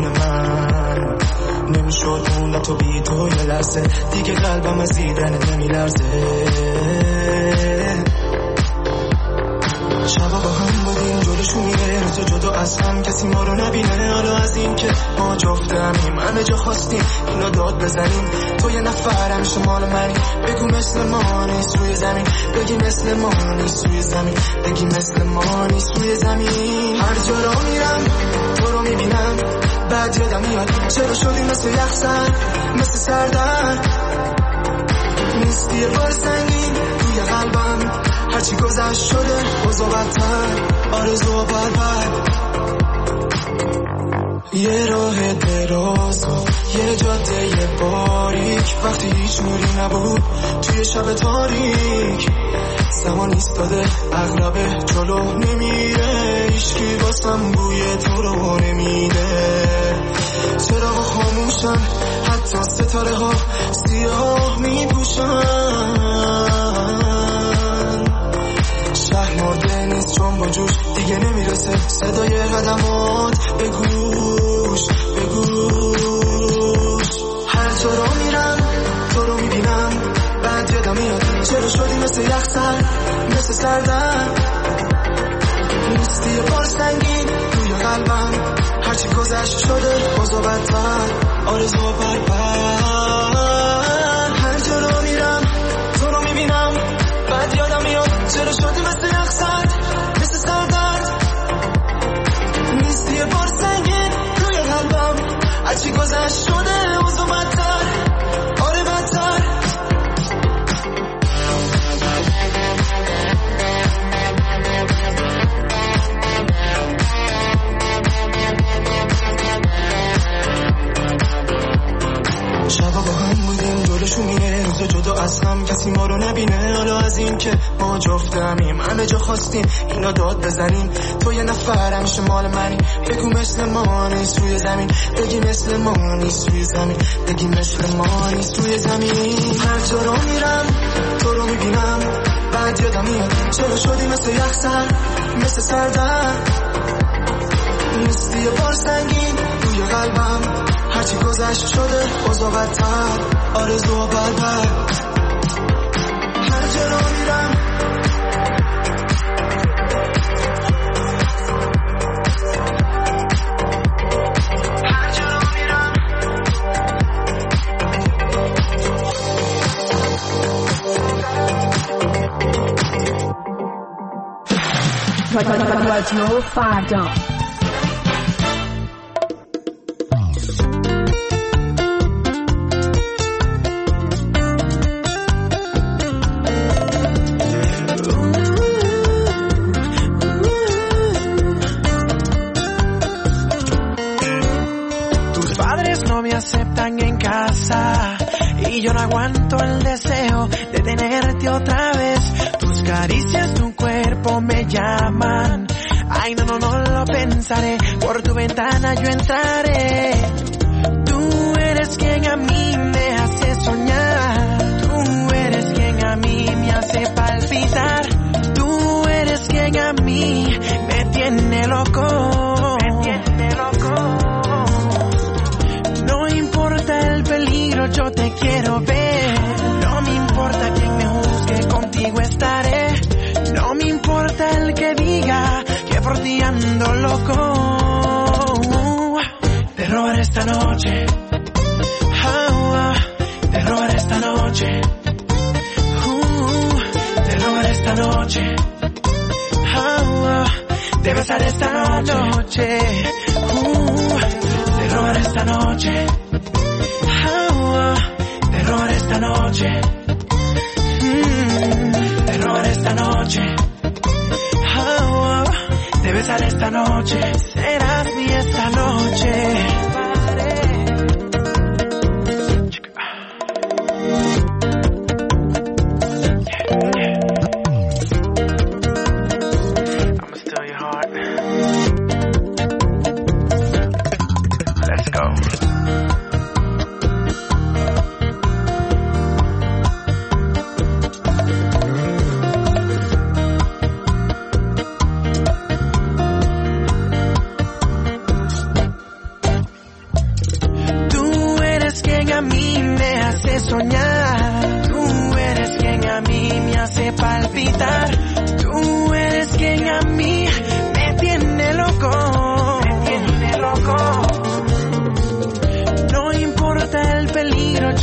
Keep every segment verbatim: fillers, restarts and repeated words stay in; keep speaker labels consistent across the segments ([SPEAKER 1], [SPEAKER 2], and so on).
[SPEAKER 1] من نمیشد موند تو بی تو یه لحظه دیگه قلبم از دیدن نمیلرزه شبا با هم بودیم جلوشون میره روزا جدا از هم کسی ما رو نبینه حالا از این که ما جفته همیم همه جا خواستیم اینو داد بزنیم تو یه نفر همیشه مال منی بگو مثل ما نیست روی زمین بگی مثل ما نیست روی زمین بگی مثل ما نیست روی زمین هر جا را میرم تو رو میبینم بعد یادم میاد چرا شدی مثل یخزن مثل سردن نیستی یه بار سنگین توی قلبم هرچی گذشت شده اوضاع بدتر آرزو و بربر یه راه دراز و یه جاده یه باریک وقتی هیچ نوری نبود توی شب تاریک زمان ایستاده اغلبه جلو نمیره هیچکی واسم بوی تو رو نمیده چراغ خاموشن حتی ستاره ها سیاه میپوشن شهر مرده نیست چون با جوش دیگه نمیرسه صدای قدمات به گوش به گوش هر جا را میرم تو رو میبینم بعد یادم میاد چرا شدی مثل یخزن مثل سردن نیستی یه بار سنگین توی قلبم هرچی گذشت شده اوضاع بدتر آرزو و بربر هر جا را میرم تو رو میبینم بعد یادم میاد چرا شدی مثل یخزن مثل سردرد نیستی یه بار سنگین توی قلبم هرچی گذشت شده اوضاع بدتر آره بدتر شبا با هم بودیم جلوشون میره روزا جدا از هم کسی ما رو نبینه حالا از این که ما جفته همیم همه جا خواستیم اینو داد بزنیم تو یه نفر همیشه مال منی بگو مثل ما نیست روی زمین بگی مثل ما نیست روی زمین بگی مثل ما نیست روی زمین هر جا رو میرم تو رو میبینم بعد یادم میاد چرا شدی مثل یخزن مثل سردن نیستی یه بار سنگین توی قلبم هرچی گذشت شده اوضاع بدتر آرزو و بربر هر جا را میرم هر جا را میرم
[SPEAKER 2] رادیو فردا
[SPEAKER 3] yo no aguanto el deseo de tenerte otra vez. Tus caricias, tu cuerpo me llaman. Ay, no, no, no lo pensaré. Por tu ventana yo entraré. Tú eres quien a mí me hace soñar. Tú eres quien a mí me hace palpitar. Tú eres quien a mí me tiene loco. Me tiene loco. No importa el peligro, yo te quiero ver. No me importa quien me juzgue, contigo estaré. No me importa el que diga que por ti ando loco. Terror esta noche. Oh, oh. Terror esta noche. Uh, terror esta noche. Oh, oh. De besar esta noche. Uh, terror esta noche. Oh, oh. Terror esta noche. Mm, terror esta noche. Oh, oh. De besar esta noche. Serás mi esta noche.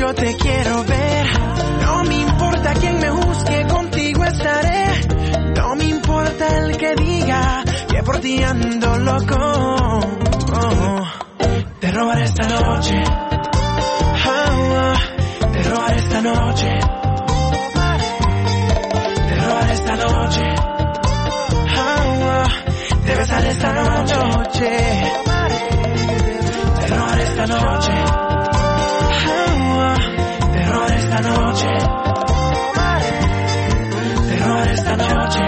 [SPEAKER 3] yo te quiero ver. No me importa quién me juzgue, contigo estaré. No me importa el que diga que por ti ando loco. Oh, te robaré esta noche. Oh, oh, te robaré esta noche. Te robaré esta noche. Oh, oh, te besaré esta noche. Te robaré esta noche. Oh, oh, te robaré esta noche. Te robaré esta noche.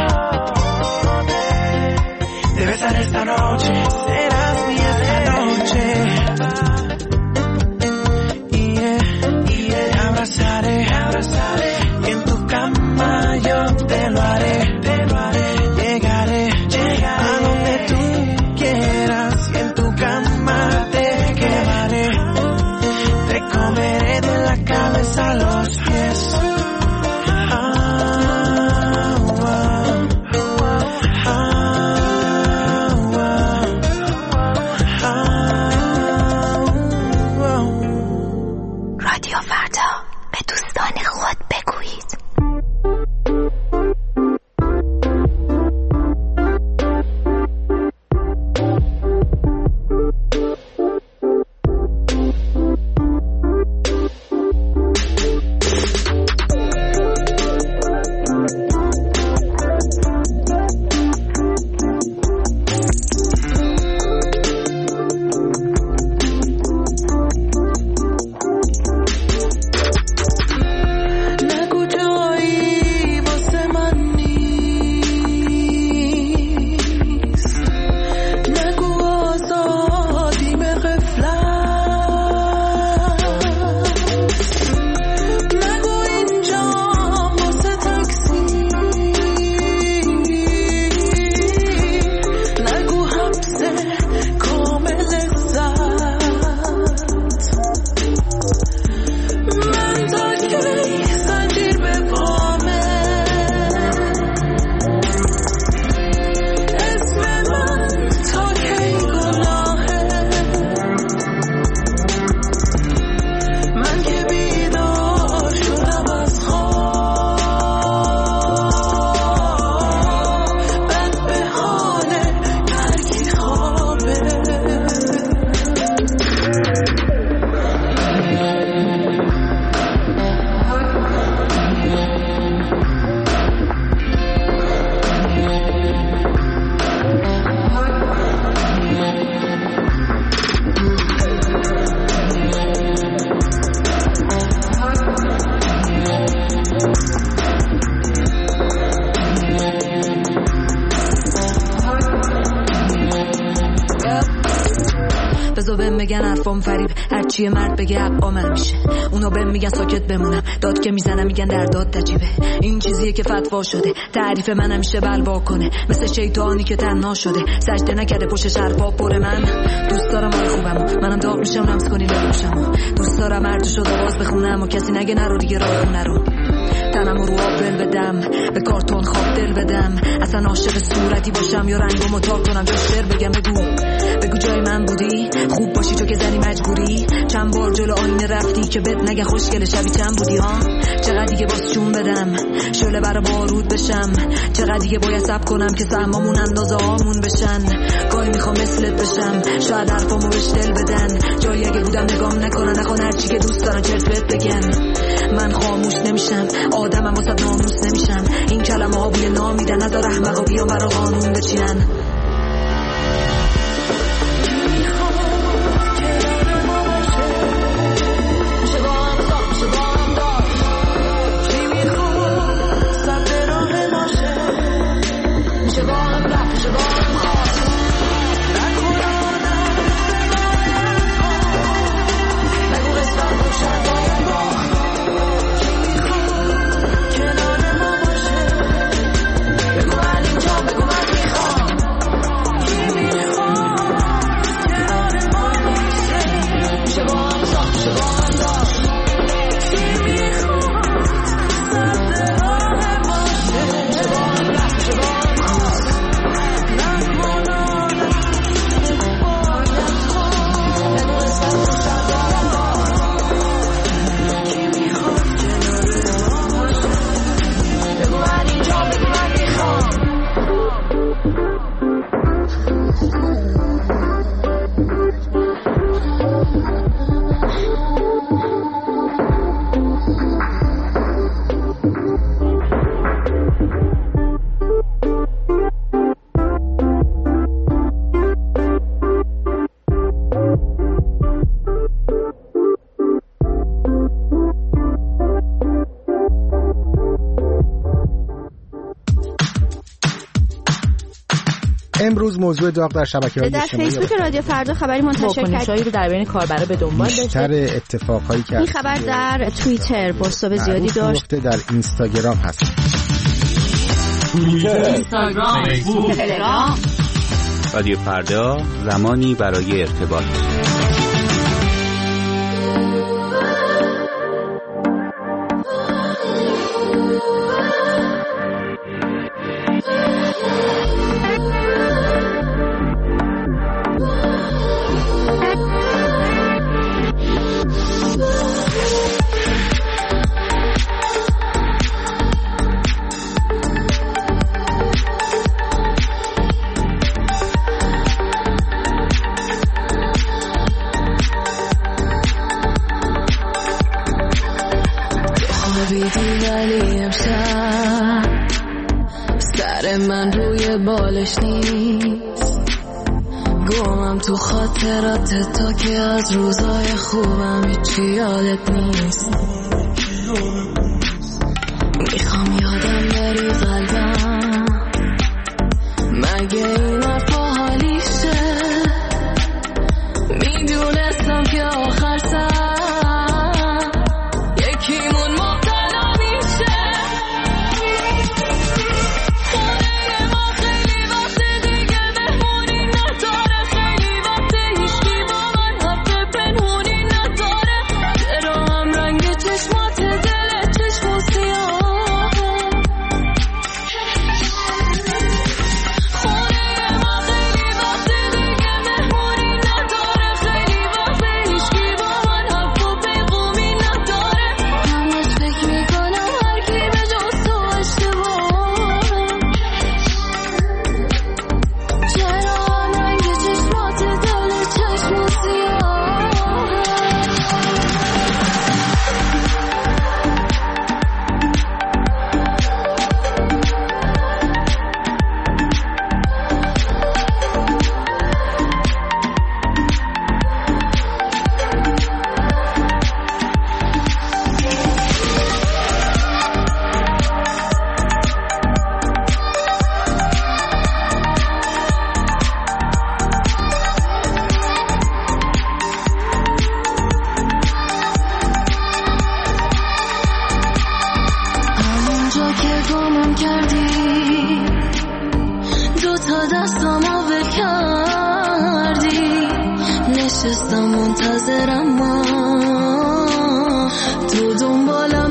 [SPEAKER 3] Te besaré esta noche. Serás mía esta noche. Y yeah, yeah, te abrazaré, abrazaré. Y en tu cama yo te lo haré, te lo haré. Llegaré, llegaré a donde tú quieras. Y en tu cama te quedaré. Te comeré de la cabeza a los pies.
[SPEAKER 2] چیه مرد بگه حقا من میشه. اونا بهم میگن ساکت بمونم، داد که میزنم میگن در داد تجیبه. این چیزیه که فتوا شده، تعریف من همیشه بلوا کنه. مثل شیطانی که تنها شده، سجده نکرده پشت حرفا پر من. دوست دارم حال خوبمو، منم داغ میشم رمز کنی بپوشمو. دوست دارم مرد شد آواز بخونم و کسی نگه نرو دیگه راه خونه رو. تنمو رو آب ول بدم، به کارتون خواب دل بدم. اصلا عاشق صورتی باشم یا رنگو متاق کنم یا شعر بگم. بگو بگو جای من بودی، خوب باشی تو که زنی مجبوری. چند بار جلو آینه رفتی که بد نگه خوشگل شبی چند بودی ها. چقدر دیگه باز چون بدم شعله برا بارود بشم. چقدر دیگه باید صبر کنم که سهمامون اندازه هامون بشن. گاهی میخوام مثلت بشم، شاید حرفامو بهش دل بدن. جایی اگه بودم نگام نکنن، نخوان هرچی که دوست دارن چرت بهت بگن. من خاموش نمیشم، آدمم واسه ناموس نمیشم. این کلمه ها بوی نامیدن، نذار احمقا بیان برا قانون بچینن.
[SPEAKER 4] امروز موضوع داغ در شبکه‌های
[SPEAKER 5] اجتماعی در فیسبوک رادیو فردا خبری منتشر کرد
[SPEAKER 6] رو در بین کاربرا به دنبال داشته.
[SPEAKER 4] بیشتر اتفاقایی که
[SPEAKER 5] این خبر در توییتر بازتاب زیادی داشت.
[SPEAKER 4] در اینستاگرام هست.
[SPEAKER 7] اینستاگرام، فیسبوک، تلگرام. رادیو فردا، زمانی برای ارتباط.
[SPEAKER 2] تو خاطرات تا که از روزای خوبم هیچی یادت نیست. میخوام یادم بری قلبم مگه این حرفا حالیشه. میدونستم که آخر سر یکیمون مبتلا میشه. خونه ما خیلی وقت دیگه مهمونی نداره. خیلی وقت هیچکی با من حرف پنهونی نداره. چرا هم رنگ چشمات دل چشمو سیاه. خونه ما خیلی وقت دیگه مهمونی نداره. خیلی وقت هیچکی با من حرف و پیغومی نداره. همش فکر میکنم هر کی به جز تو اشتباه. چرا هم رنگ چشمات دل چشمو سیاه. همونجا که گمم کردی دو تا دستامو ول کردی. نشستم منتظرم ما تو دنبالم